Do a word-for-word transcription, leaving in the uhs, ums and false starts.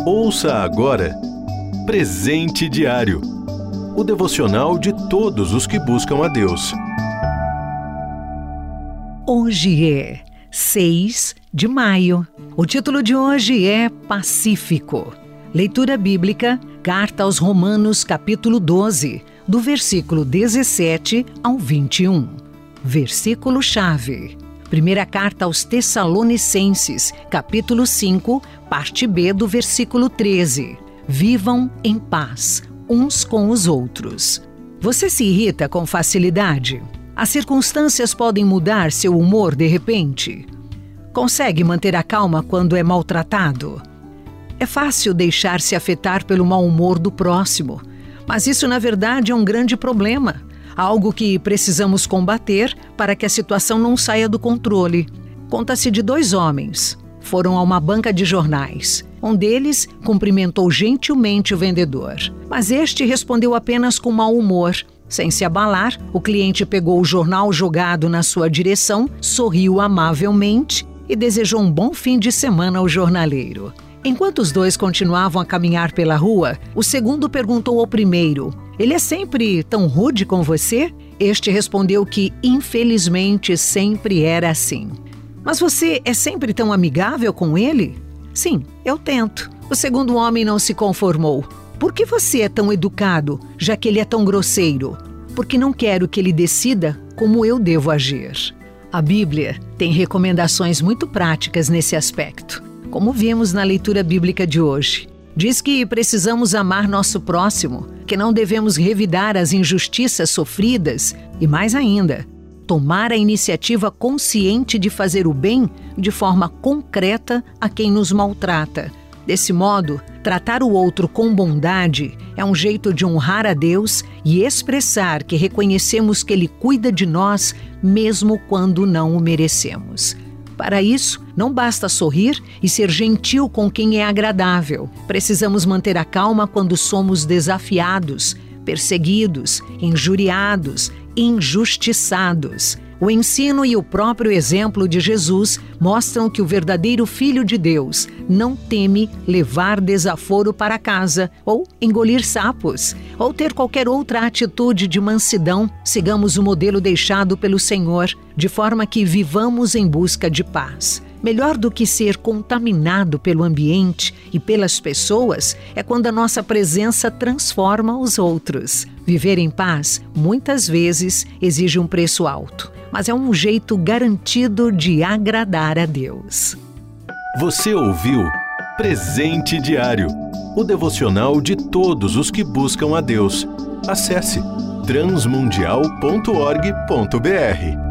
Ouça agora Presente Diário, o devocional de todos os que buscam a Deus. Hoje é seis de maio. O título de hoje é Pacífico. Leitura bíblica, Carta aos Romanos, capítulo doze, do versículo dezessete ao vinte e um. Versículo-chave. Primeira Carta aos Tessalonicenses, capítulo cinco, parte B, do versículo treze. Vivam em paz, uns com os outros. Você se irrita com facilidade? As circunstâncias podem mudar seu humor de repente? Consegue manter a calma quando é maltratado? É fácil deixar-se afetar pelo mau humor do próximo, mas isso na verdade é um grande problema, algo que precisamos combater para que a situação não saia do controle. Conta-se de dois homens. Foram a uma banca de jornais. Um deles cumprimentou gentilmente o vendedor, mas este respondeu apenas com mau humor. Sem se abalar, o cliente pegou o jornal jogado na sua direção, sorriu amavelmente e desejou um bom fim de semana ao jornaleiro. Enquanto os dois continuavam a caminhar pela rua, o segundo perguntou ao primeiro: "Ele é sempre tão rude com você?" Este respondeu que, infelizmente, sempre era assim. "Mas você é sempre tão amigável com ele?" "Sim, eu tento." O segundo homem não se conformou. "Por que você é tão educado, já que ele é tão grosseiro?" "Porque não quero que ele decida como eu devo agir." A Bíblia tem recomendações muito práticas nesse aspecto, como vimos na leitura bíblica de hoje. Diz que precisamos amar nosso próximo, que não devemos revidar as injustiças sofridas e, mais ainda, tomar a iniciativa consciente de fazer o bem de forma concreta a quem nos maltrata. Desse modo, tratar o outro com bondade é um jeito de honrar a Deus e expressar que reconhecemos que Ele cuida de nós mesmo quando não o merecemos. Para isso, não basta sorrir e ser gentil com quem é agradável. Precisamos manter a calma quando somos desafiados, perseguidos, injuriados, injustiçados. O ensino e o próprio exemplo de Jesus mostram que o verdadeiro Filho de Deus não teme levar desaforo para casa, ou engolir sapos, ou ter qualquer outra atitude de mansidão. Sigamos o modelo deixado pelo Senhor, de forma que vivamos em busca de paz. Melhor do que ser contaminado pelo ambiente e pelas pessoas é quando a nossa presença transforma os outros. Viver em paz, muitas vezes, exige um preço alto, mas é um jeito garantido de agradar a Deus. Você ouviu Presente Diário, o devocional de todos os que buscam a Deus. Acesse transmundial ponto org ponto br.